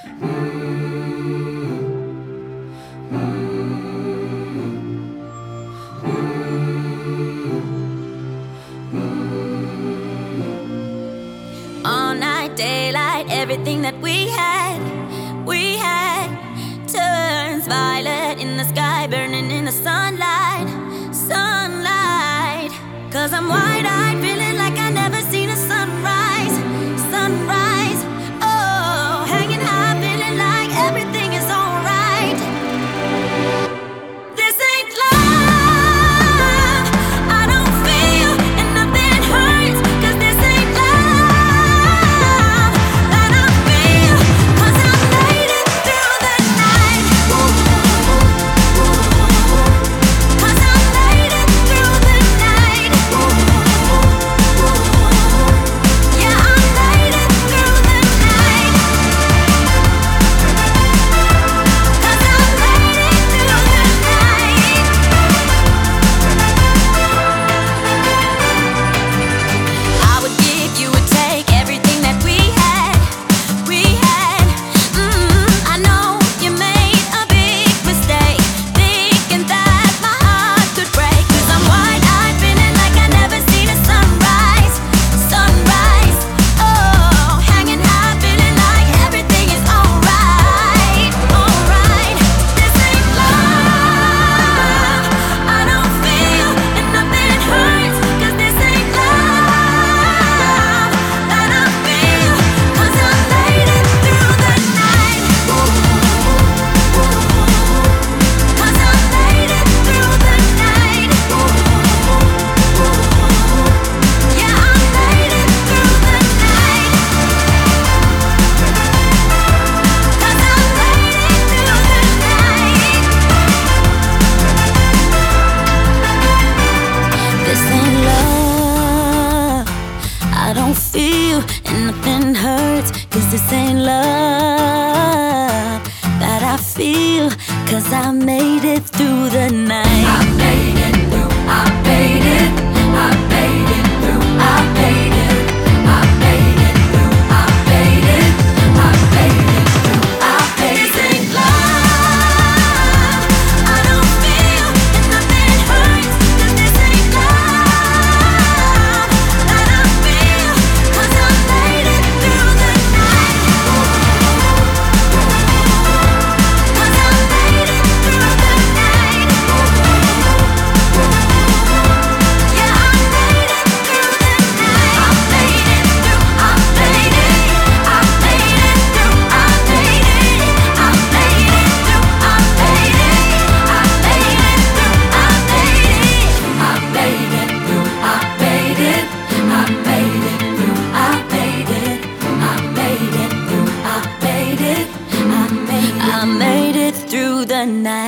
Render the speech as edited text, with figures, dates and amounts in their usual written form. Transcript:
All night, daylight, everything that we had turns violet in the sky, burning in the sunlight. 'Cause I'm wide-eyed, feeling like I never seen a sunrise. Oh, hanging high, feeling like everything is alright. This ain't love, I don't feel, and nothing hurts. 'Cause this ain't love that I feel. 'Cause I made it through the night. 'Cause I made it through the night. Yeah, I made it through the night. 'Cause I made it through the night. I would give, you would take everything that we had. I know you made a big mistake, thinking that my heart could break. 'Cause I'm wide-eyed, feeling like I never seen a sunrise. Oh, hanging high, feeling like everything is alright. This ain't love, I don't feel, and nothing hurts. 'Cause this ain't love that I feel. 'Cause I made it through the night. 'Cause I made it through the night. Yeah, I made it through the night. 'Cause I made it through the night. This ain't love, I don't feel, and nothing hurts. 'Cause this ain't love that I feel. 'Cause I made it through the night. I made it through, I made it, I made it through, I made it, I made it through, I made it, I made it through, I made it. This ain't love, I don't feel, and nothing hurts. 'Cause this ain't love that I feel. 'Cause I made it through the night. 'Cause I made it through the night. Yeah, I made it through the night. I made it through, I made it, I made it through, I made it, I made it through, I made it, I made it through, I made it, I made it through, I made it, I made it through, I made it, I made it through, I made it, I made it through the night.